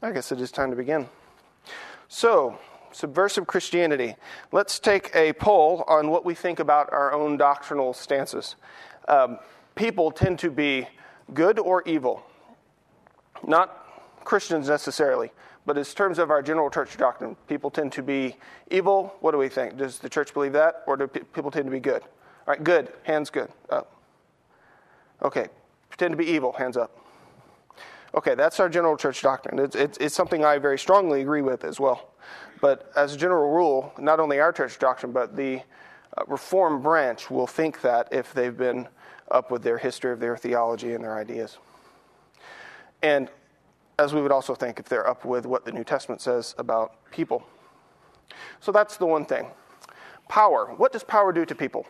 I guess it is time to begin. So, subversive Christianity. Let's take a poll on what we think about our own doctrinal stances. People tend to be good or evil. Not Christians necessarily, but in terms of our general church doctrine, people tend to be evil. What do we think? Does the church believe that? Or do people tend to be good? All right, good. Hands good. Up. Okay. Tend to be evil. Hands up. Okay, that's our general church doctrine. It's something I very strongly agree with as well. But as a general rule, not only our church doctrine, but the Reformed branch will think that if they've been up with their history of their theology and their ideas. And as we would also think if they're up with what the New Testament says about people. So that's the one thing. Power. What does power do to people?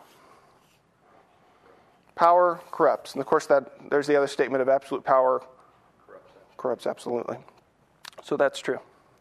Power corrupts. And of course, there's the other statement of absolute power corrupts absolutely. So that's true.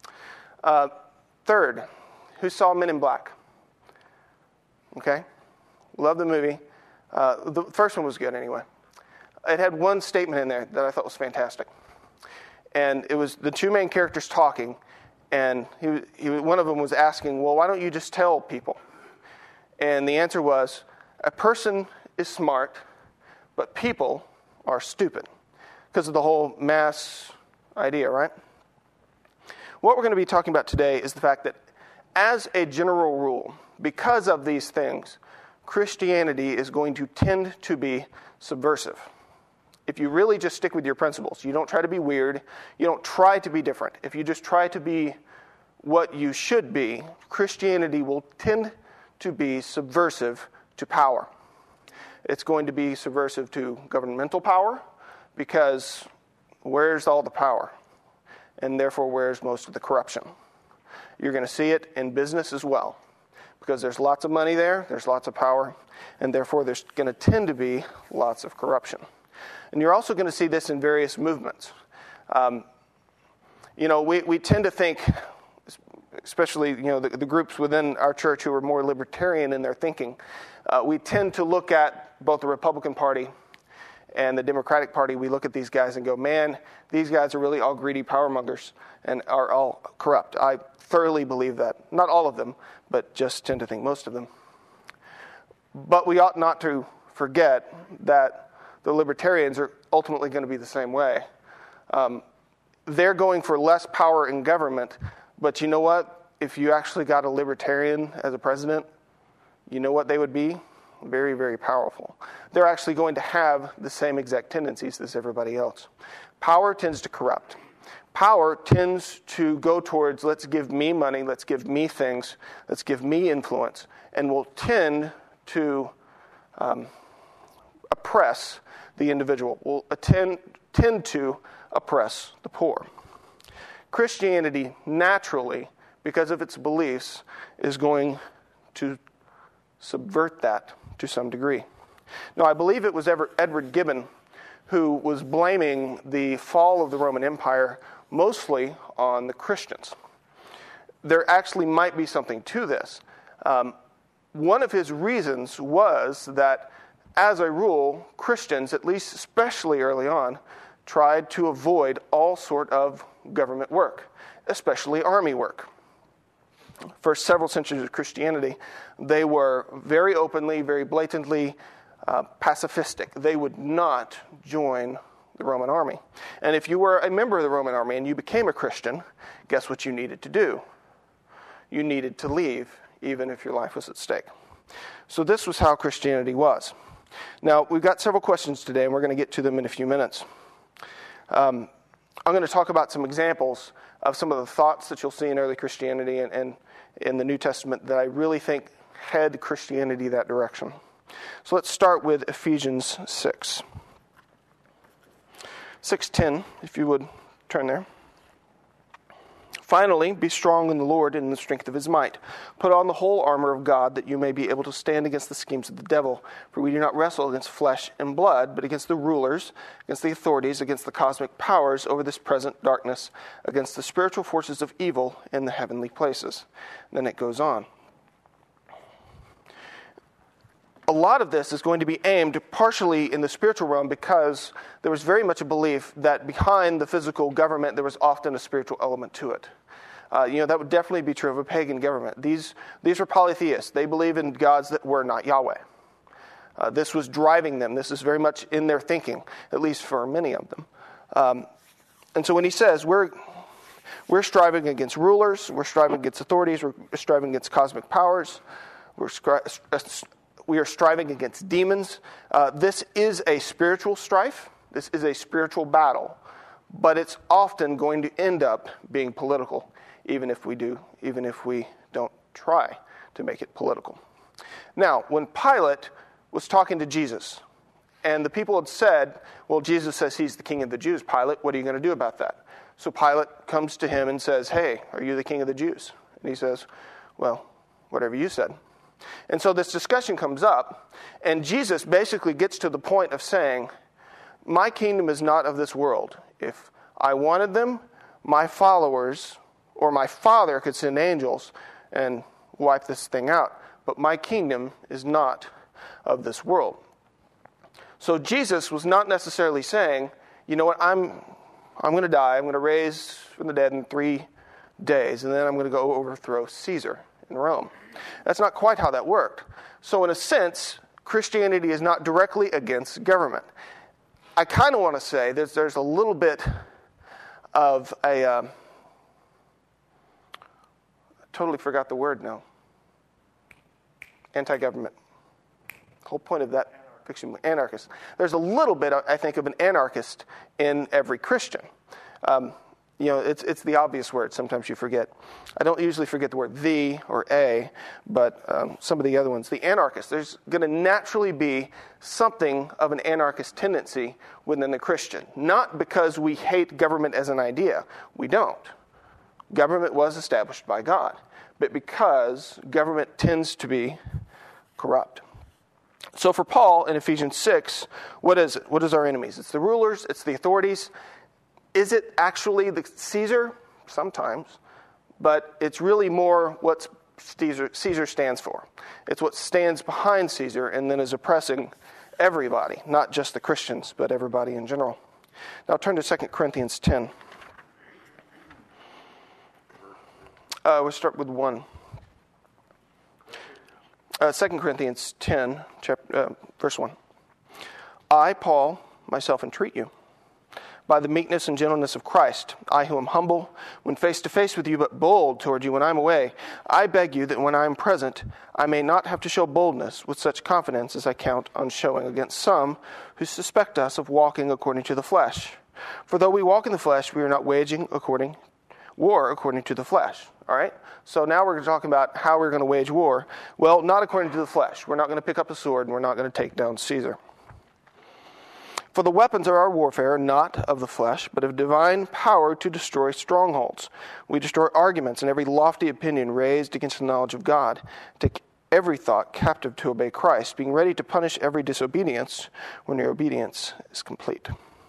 Third, who saw Men in Black? Okay. Love the movie. The first one was good anyway. It had one statement in there that I thought was fantastic. And it was the two main characters talking, and one of them was asking, well, why don't you just tell people? And the answer was, a person is smart, but people are stupid. Because of the whole mass idea, right? What we're going to be talking about today is the fact that as a general rule, because of these things, Christianity is going to tend to be subversive. If you really just stick with your principles, you don't try to be weird, you don't try to be different. If you just try to be what you should be, Christianity will tend to be subversive to power. It's going to be subversive to governmental power, because where's all the power? And therefore, where's most of the corruption? You're going to see it in business as well, because there's lots of money there, there's lots of power, and therefore there's going to tend to be lots of corruption. And you're also going to see this in various movements. We tend to think, especially the groups within our church who are more libertarian in their thinking, we tend to look at both the Republican Party and the Democratic Party. We look at these guys and go, man, these guys are really all greedy power mongers and are all corrupt. I thoroughly believe that. Not all of them, but just tend to think most of them. But we ought not to forget that the libertarians are ultimately going to be the same way. They're going for less power in government, but you know what? If you actually got a libertarian as a president, you know what they would be? Very, very powerful. They're actually going to have the same exact tendencies as everybody else. Power tends to corrupt. Power tends to go towards, let's give me money, let's give me things, let's give me influence, and will tend to oppress the individual, will tend to oppress the poor. Christianity naturally, because of its beliefs, is going to subvert that to some degree. Now, I believe it was Edward Gibbon who was blaming the fall of the Roman Empire mostly on the Christians. There actually might be something to this. One of his reasons was that, as a rule, Christians, at least especially early on, tried to avoid all sort of government work, especially army work. For several centuries of Christianity, they were very openly, very blatantly pacifistic. They would not join the Roman army. And if you were a member of the Roman army and you became a Christian, guess what you needed to do? You needed to leave, even if your life was at stake. So this was how Christianity was. Now, we've got several questions today, and we're going to get to them in a few minutes. I'm going to talk about some examples of some of the thoughts that you'll see in early Christianity and in the New Testament that I really think head Christianity that direction. So let's start with Ephesians 6. 6:10, if you would turn there. Finally, be strong in the Lord and in the strength of his might. Put on the whole armor of God, that you may be able to stand against the schemes of the devil. For we do not wrestle against flesh and blood, but against the rulers, against the authorities, against the cosmic powers over this present darkness, against the spiritual forces of evil in the heavenly places. And then it goes on. a lot of this is going to be aimed partially in the spiritual realm because there was very much a belief that behind the physical government there was often a spiritual element to it. That would definitely be true of a pagan government. These were polytheists. They believe in gods that were not Yahweh. This was driving them. This is very much in their thinking, at least for many of them. And so when he says we're striving against rulers, we're striving against authorities, we're striving against cosmic powers, we are striving against demons. This is a spiritual strife. This is a spiritual battle. But it's often going to end up being political, even if we don't try to make it political. Now, when Pilate was talking to Jesus, and the people had said, well, Jesus says he's the king of the Jews. Pilate, what are you going to do about that? So Pilate comes to him and says, hey, are you the king of the Jews? And he says, well, whatever you said. And so this discussion comes up, and Jesus basically gets to the point of saying, my kingdom is not of this world. If I wanted them, my followers or my Father could send angels and wipe this thing out. But my kingdom is not of this world. So Jesus was not necessarily saying, you know what, I'm going to die, I'm going to raise from the dead in 3 days, and then I'm going to go overthrow Caesar in Rome. That's not quite how that worked. So in a sense, Christianity is not directly against government. I kind of want to say that there's a little bit of a... I totally forgot the word now. Anti-government. The whole point of that fiction, anarchist. There's a little bit, I think, of an anarchist in every Christian. It's the obvious word. Sometimes you forget. I don't usually forget the word the or a, but some of the other ones. The anarchist. There's going to naturally be something of an anarchist tendency within the Christian. Not because we hate government as an idea. We don't. Government was established by God. But because government tends to be corrupt. So for Paul in Ephesians 6, what is it? What is our enemies? It's the rulers, it's the authorities. Is it actually the Caesar? Sometimes. But it's really more what Caesar stands for. It's what stands behind Caesar and then is oppressing everybody, not just the Christians, but everybody in general. Now turn to 2 Corinthians 10. We'll start with 1. 2 Corinthians 10, verse 1. I, Paul, myself entreat you, by the meekness and gentleness of Christ, I who am humble when face to face with you, but bold toward you when I am away, I beg you that when I am present, I may not have to show boldness with such confidence as I count on showing against some who suspect us of walking according to the flesh. For though we walk in the flesh, we are not waging war according to the flesh. All right? So now we're going to talk about how we're going to wage war. Well, not according to the flesh. We're not going to pick up a sword and we're not going to take down Caesar. For the weapons of our warfare are not of the flesh, but of divine power to destroy strongholds. We destroy arguments and every lofty opinion raised against the knowledge of God. Take every thought captive to obey Christ, being ready to punish every disobedience when your obedience is complete.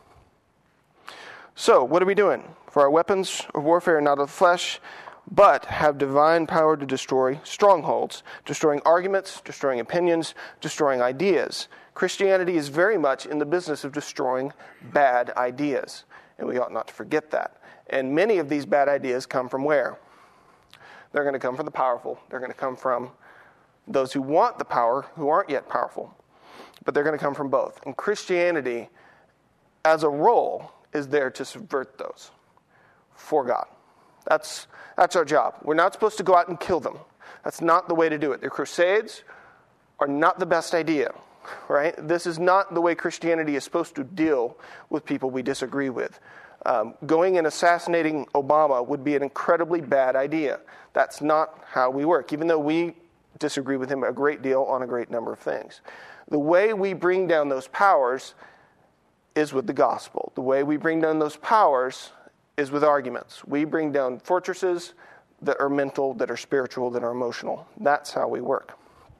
So, what are we doing? For our weapons of warfare are not of the flesh, but have divine power to destroy strongholds, destroying arguments, destroying opinions, destroying ideas. Christianity is very much in the business of destroying bad ideas, and we ought not to forget that. And many of these bad ideas come from where? They're going to come from the powerful. They're going to come from those who want the power, who aren't yet powerful. But they're going to come from both. And Christianity, as a role, is there to subvert those for God. That's our job. We're not supposed to go out and kill them. That's not the way to do it. The Crusades are not the best idea, right? This is not the way Christianity is supposed to deal with people we disagree with. Going and assassinating Obama would be an incredibly bad idea. That's not how we work, even though we disagree with him a great deal on a great number of things. The way we bring down those powers is with the gospel. The way we bring down those powers is with arguments. We bring down fortresses that are mental, that are spiritual, that are emotional. That's how we work.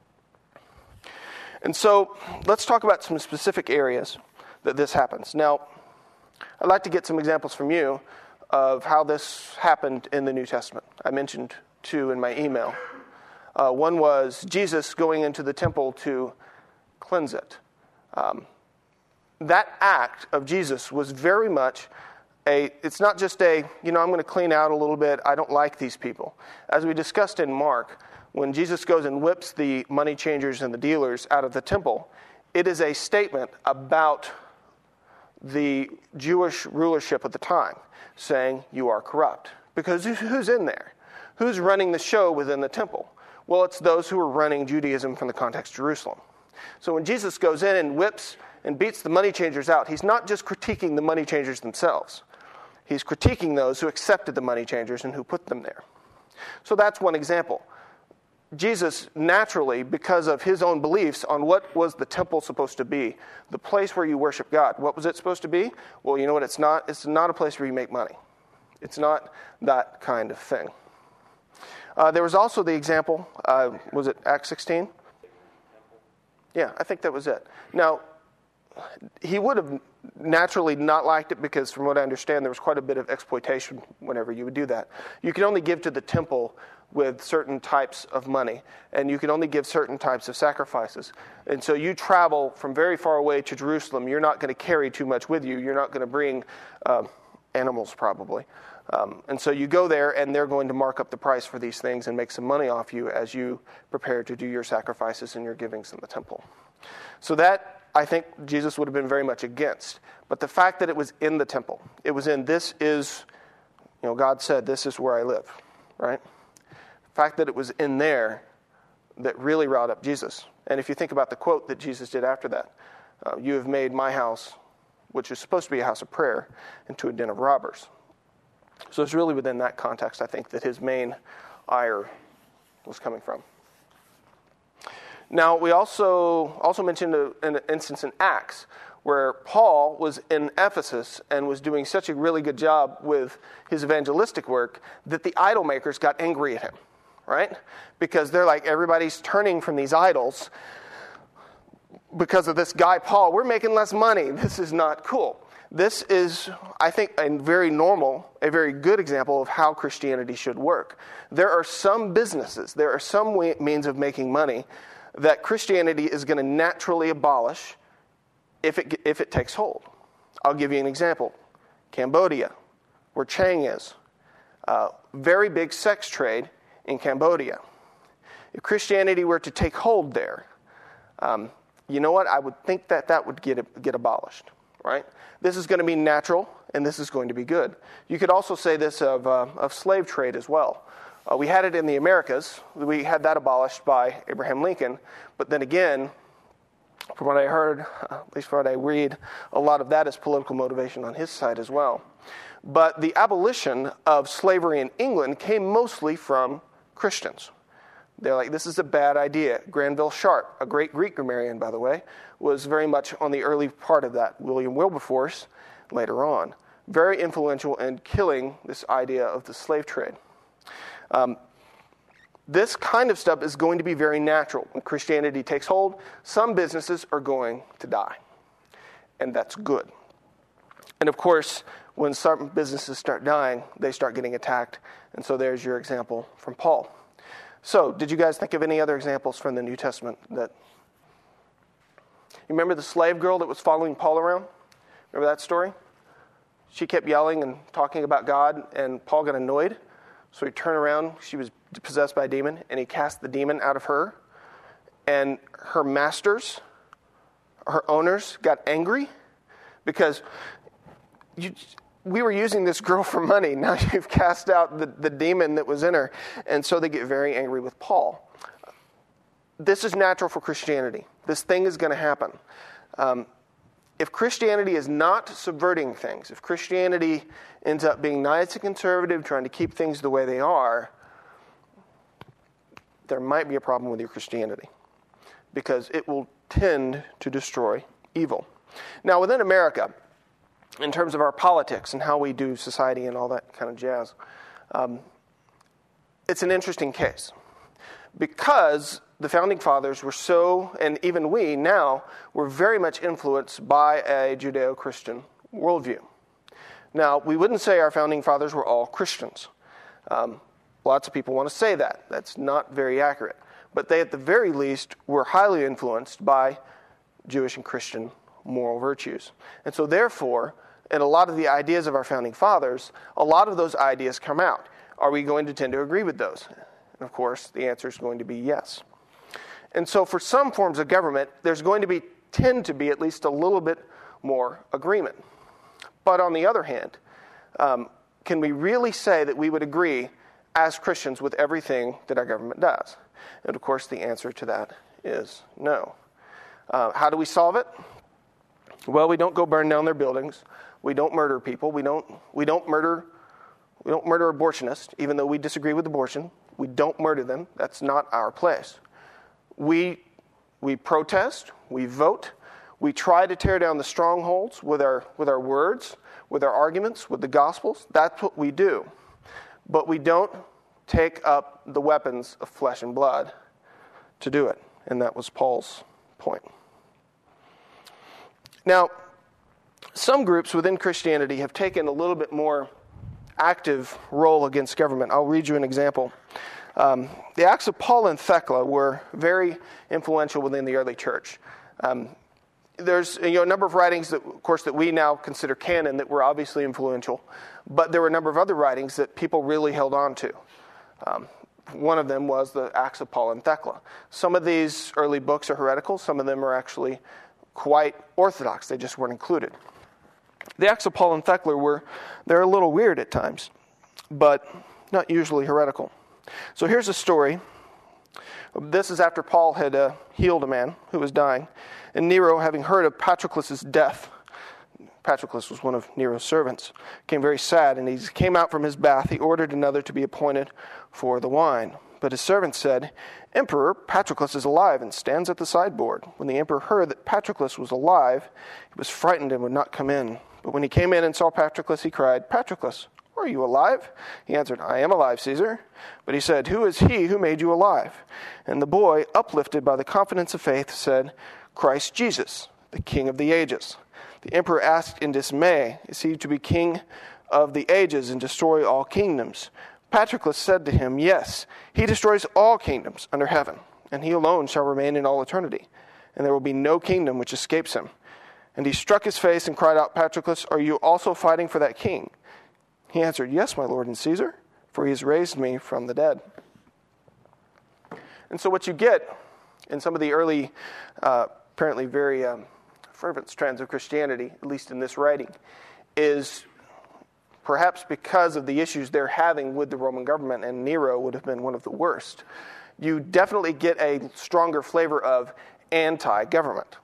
And so let's talk about some specific areas that this happens. Now, I'd like to get some examples from you of how this happened in the New Testament. I mentioned 2 in my email. One was Jesus going into the temple to cleanse it. That act of Jesus was very much it's not just I'm going to clean out a little bit. I don't like these people. As we discussed in Mark, when Jesus goes and whips the money changers and the dealers out of the temple, it is a statement about the Jewish rulership at the time, saying, you are corrupt. Because who's in there? Who's running the show within the temple? Well, it's those who are running Judaism from the context of Jerusalem. So when Jesus goes in and whips and beats the money changers out, he's not just critiquing the money changers themselves. He's critiquing those who accepted the money changers and who put them there. So that's one example. Jesus, naturally, because of his own beliefs on what was the temple supposed to be, the place where you worship God, what was it supposed to be? Well, you know what it's not? It's not a place where you make money. It's not that kind of thing. There was also the example, was it Acts 16? Yeah, I think that was it. Now, he would have naturally not liked it because, from what I understand, there was quite a bit of exploitation whenever you would do that. You could only give to the temple with certain types of money, and you could only give certain types of sacrifices. And so you travel from very far away to Jerusalem. You're not going to carry too much with you. You're not going to bring animals, probably. And so you go there, and they're going to mark up the price for these things and make some money off you as you prepare to do your sacrifices and your givings in the temple. So that, I think, Jesus would have been very much against. But the fact that it was in the temple, it was in this is, God said, this is where I live, right? The fact that it was in there that really riled up Jesus. And if you think about the quote that Jesus did after that, you have made my house, which is supposed to be a house of prayer, into a den of robbers. So it's really within that context, I think, that his main ire was coming from. Now, we also mentioned an instance in Acts where Paul was in Ephesus and was doing such a really good job with his evangelistic work that the idol makers got angry at him, right? Because they're like, everybody's turning from these idols because of this guy, Paul. We're making less money. This is not cool. This is, I think, a very good example of how Christianity should work. There are some businesses, there are some means of making money that Christianity is going to naturally abolish if it takes hold. I'll give you an example. Cambodia, where Chang is. Very big sex trade in Cambodia. If Christianity were to take hold there, you know what? I would think that would get abolished, right? This is going to be natural, and this is going to be good. You could also say this of slave trade as well. We had it in the Americas. We had that abolished by Abraham Lincoln. But then again, from what I heard, at least from what I read, a lot of that is political motivation on his side as well. But the abolition of slavery in England came mostly from Christians. They're like, this is a bad idea. Granville Sharp, a great Greek grammarian, by the way, was very much on the early part of that. William Wilberforce, later on. Very influential in killing this idea of the slave trade. This kind of stuff is going to be very natural. When Christianity takes hold, some businesses are going to die. And that's good. And of course, when some businesses start dying, they start getting attacked. And so there's your example from Paul. So, did you guys think of any other examples from the New Testament that... You remember the slave girl that was following Paul around? Remember that story? She kept yelling and talking about God, and Paul got annoyed. So he turned around, she was possessed by a demon, and he cast the demon out of her. And her masters, her owners, got angry because we were using this girl for money. Now you've cast out the demon that was in her. And so they get very angry with Paul. This is natural for Christianity. This thing is going to happen. If Christianity is not subverting things, if Christianity ends up being nice and conservative, trying to keep things the way they are, there might be a problem with your Christianity because it will tend to destroy evil. Now, within America, in terms of our politics and how we do society and all that kind of jazz, it's an interesting case because the Founding Fathers were so, and even we now, were very much influenced by a Judeo-Christian worldview. Now, we wouldn't say our Founding Fathers were all Christians. Lots of people want to say that. That's not very accurate. But they, at the very least, were highly influenced by Jewish and Christian moral virtues. And so therefore, in a lot of the ideas of our founding fathers, a lot of those ideas come out. Are we going to tend to agree with those? And of course, the answer is going to be yes. And so for some forms of government, there's going to tend to be at least a little bit more agreement. But on the other hand, can we really say that we would agree as Christians with everything that our government does? And of course, the answer to that is no. How do we solve it? Well, we don't go burn down their buildings. We don't murder people. We don't murder abortionists, even though we disagree with abortion. We don't murder them. That's not our place. We protest. We vote. We try to tear down the strongholds with our words, with our arguments, with the Gospels. That's what we do. But we don't take up the weapons of flesh and blood to do it. And that was Paul's point. Now, some groups within Christianity have taken a little bit more active role against government. I'll read you an example. The Acts of Paul and Thecla were very influential within the early church. There's a number of writings that, of course, that we now consider canon that were obviously influential, but there were a number of other writings that people really held on to. One of them was the Acts of Paul and Thecla. Some of these early books are heretical. Some of them are actually quite orthodox. They just weren't included. The Acts of Paul and Thecla they're a little weird at times, but not usually heretical. So here's a story. This is after Paul had healed a man who was dying, and Nero, having heard of Patroclus' death, Patroclus was one of Nero's servants, became very sad, and he came out from his bath. He ordered another to be appointed for the wine. But his servant said, "Emperor, Patroclus is alive and stands at the sideboard." When the emperor heard that Patroclus was alive, he was frightened and would not come in. But when he came in and saw Patroclus, he cried, "Patroclus, are you alive?" He answered, "I am alive, Caesar." But he said, "Who is he who made you alive?" And the boy, uplifted by the confidence of faith, said, "Christ Jesus, the King of the ages." The emperor asked in dismay, "Is he to be king of the ages and destroy all kingdoms?" Patroclus said to him, "Yes, he destroys all kingdoms under heaven, and he alone shall remain in all eternity, and there will be no kingdom which escapes him." And he struck his face and cried out, "Patroclus, are you also fighting for that king?" He answered, "Yes, my lord and Caesar, for he has raised me from the dead." And so what you get in some of the early, apparently very fervent strands of Christianity, at least in this writing, is perhaps because of the issues they're having with the Roman government, and Nero would have been one of the worst, you definitely get a stronger flavor of anti-government.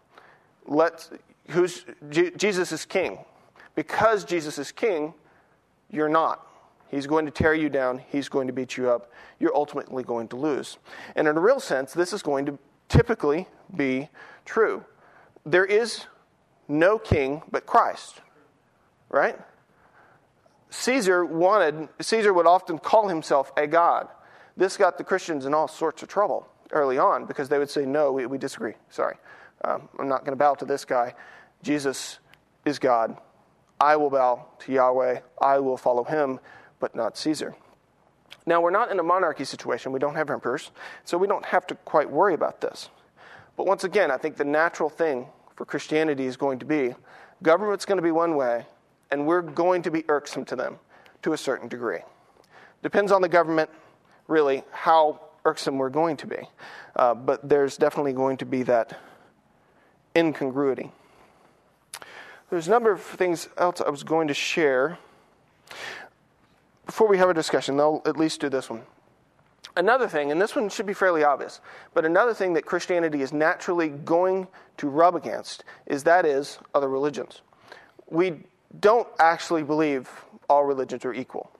Jesus is king. Because Jesus is king, you're not. He's going to tear you down. He's going to beat you up. You're ultimately going to lose. And in a real sense, this is going to typically be true. There is no king but Christ, right? Caesar would often call himself a god. This got the Christians in all sorts of trouble early on because they would say, "No, we disagree. Sorry, I'm not going to bow to this guy. Jesus is God. I will bow to Yahweh. I will follow him, but not Caesar." Now, we're not in a monarchy situation. We don't have emperors, so we don't have to quite worry about this. But once again, I think the natural thing for Christianity is going to be government's going to be one way, and we're going to be irksome to them to a certain degree. Depends on the government, really, how irksome we're going to be. But there's definitely going to be that incongruity. There's a number of things else I was going to share. Before we have a discussion, I'll at least do this one. Another thing, and this one should be fairly obvious, but another thing that Christianity is naturally going to rub against is other religions. We don't actually believe all religions are equal.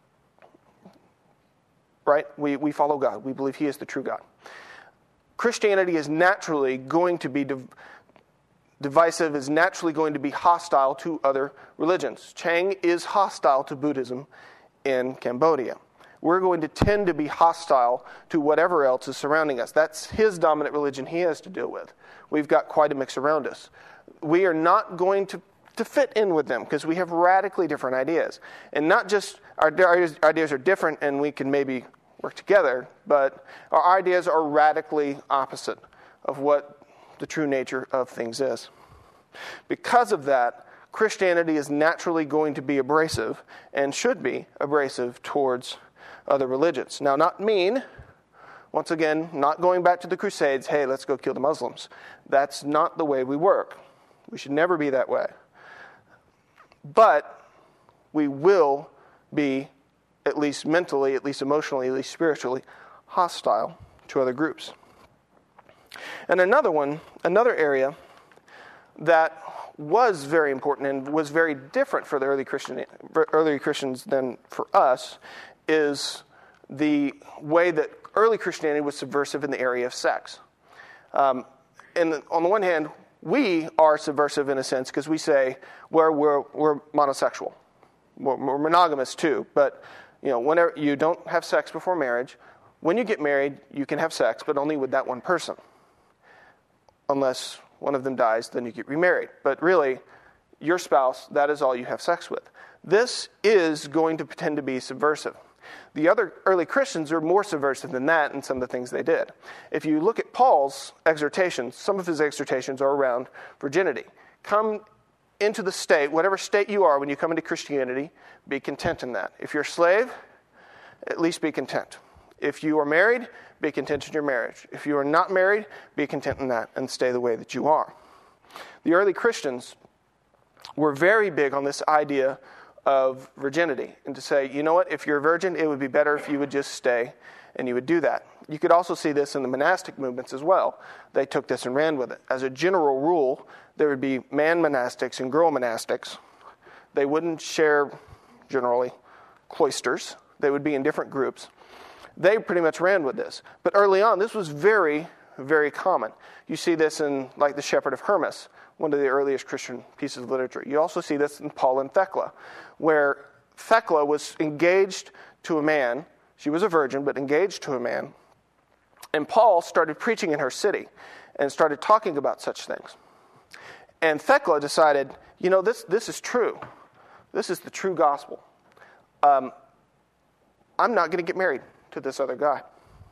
Right? We follow God. We believe he is the true God. Christianity is naturally going to be divisive, is naturally going to be hostile to other religions. Chang is hostile to Buddhism in Cambodia. We're going to tend to be hostile to whatever else is surrounding us. That's his dominant religion he has to deal with. We've got quite a mix around us. We are not going to fit in with them because we have radically different ideas. And not just our ideas are different and we can maybe work together, but our ideas are radically opposite of what the true nature of things is. Because of that, Christianity is naturally going to be abrasive and should be abrasive towards other religions. Now, not mean, once again, not going back to the Crusades, hey, let's go kill the Muslims. That's not the way we work. We should never be that way. But we will be, at least mentally, at least emotionally, at least spiritually, hostile to other groups. And another area that was very important and was very different for the early Christians than for us is the way that early Christianity was subversive in the area of sex. And on the one hand, we are subversive in a sense because we say we're monosexual. We're monogamous too, but whenever you don't have sex before marriage, when you get married, you can have sex, but only with that one person. Unless one of them dies, then you get remarried. But really, your spouse, that is all you have sex with. This is going to tend to be subversive. The other early Christians are more subversive than that in some of the things they did. If you look at Paul's exhortations, some of his exhortations are around virginity. Come into the state, whatever state you are when you come into Christianity, be content in that. If you're a slave, at least be content. If you are married, be content in your marriage. If you are not married, be content in that and stay the way that you are. The early Christians were very big on this idea of virginity and to say, you know what, if you're a virgin, it would be better if you would just stay and you would do that. You could also see this in the monastic movements as well. They took this and ran with it. As a general rule, there would be man monastics and girl monastics. They wouldn't share, generally, cloisters. They would be in different groups. They pretty much ran with this. But early on, this was very, very common. You see this in, like, the Shepherd of Hermas, one of the earliest Christian pieces of literature. You also see this in Paul and Thecla, where Thecla was engaged to a man. She was a virgin, but engaged to a man. And Paul started preaching in her city and started talking about such things. And Thecla decided, this is true. This is the true gospel. I'm not going to get married to this other guy.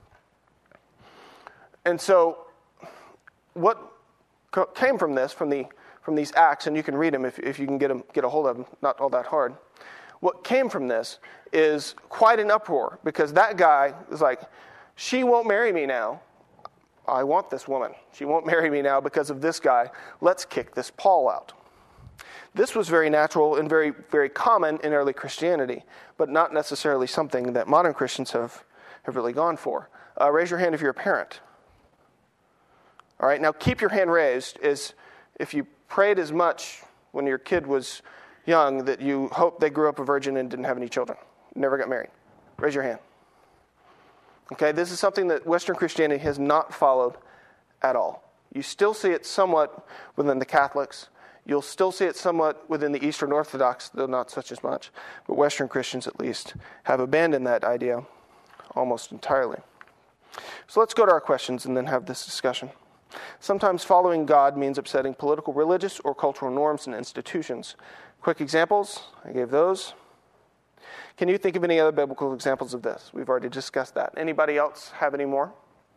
And so what came from this, from these acts, and you can read them if you can get a hold of them, not all that hard. What came from this is quite an uproar, because that guy is like, she won't marry me now. I want this woman. She won't marry me now because of this guy. Let's kick this Paul out. This was very natural and very, very common in early Christianity, but not necessarily something that modern Christians have really gone for. Raise your hand if you're a parent. All right, now keep your hand raised as if you prayed as much when your kid was young that you hoped they grew up a virgin and didn't have any children, never got married. Raise your hand. Okay, this is something that Western Christianity has not followed at all. You still see it somewhat within the Catholics. You'll still see it somewhat within the Eastern Orthodox, though not such as much. But Western Christians, at least, have abandoned that idea almost entirely. So let's go to our questions and then have this discussion. Sometimes following God means upsetting political, religious, or cultural norms and institutions. Quick examples, I gave those. Can you think of any other biblical examples of this? We've already discussed that. Anybody else have any more?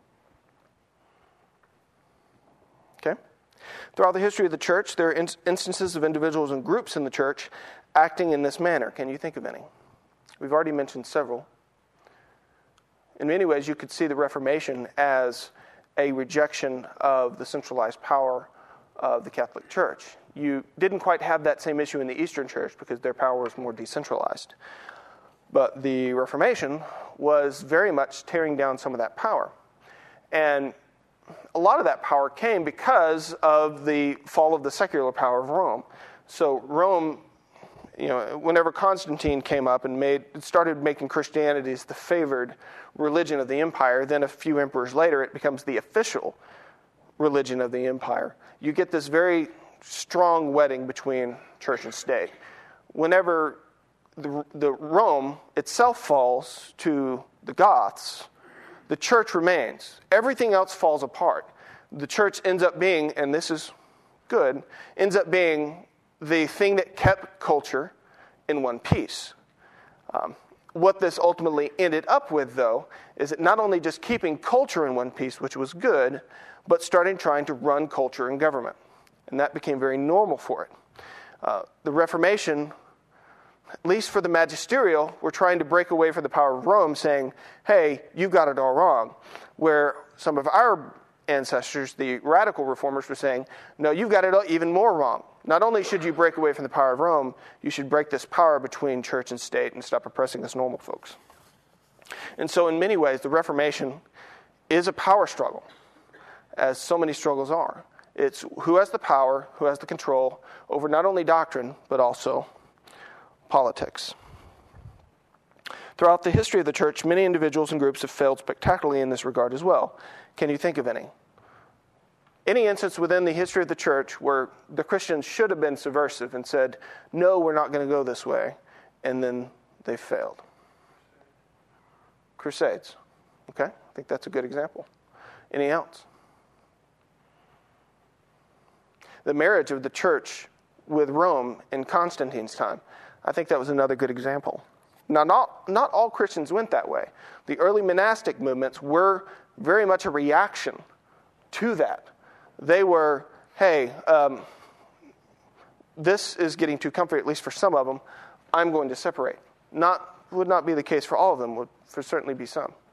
Okay. Throughout the history of the church, there are instances of individuals and groups in the church acting in this manner. Can you think of any? We've already mentioned several. In many ways, you could see the Reformation as a rejection of the centralized power of the Catholic Church. You didn't quite have that same issue in the Eastern Church because their power was more decentralized. But the Reformation was very much tearing down some of that power. And a lot of that power came because of the fall of the secular power of Rome. So Rome, whenever Constantine came up and started making Christianity as the favored religion of the empire, then a few emperors later it becomes the official religion of the empire. You get this very strong wedding between church and state. Whenever the Rome itself falls to the Goths, the church remains. Everything else falls apart. The church ends up being, and this is good, ends up being the thing that kept culture in one piece. what this ultimately ended up with, though, is it not only just keeping culture in one piece, which was good, but starting trying to run culture and government. And that became very normal for it. The Reformation, at least for the magisterial, were trying to break away from the power of Rome, saying, hey, you got it all wrong. Where some of our ancestors, the radical reformers, were saying, no, you've got it even more wrong. Not only should you break away from the power of Rome, you should break this power between church and state and stop oppressing us normal folks. And so in many ways, the Reformation is a power struggle, as so many struggles are. It's who has the power, who has the control over not only doctrine, but also politics. Throughout the history of the church, many individuals and groups have failed spectacularly in this regard as well. Can you think of any? Any instance within the history of the church where the Christians should have been subversive and said, no, we're not going to go this way, and then they failed? Crusades. Okay, I think that's a good example. Any else? The marriage of the church with Rome in Constantine's time. I think that was another good example. Now, not all Christians went that way. The early monastic movements were very much a reaction to that. They were, hey, this is getting too comfy, at least for some of them. I'm going to separate. Would not be the case for all of them, would certainly be some.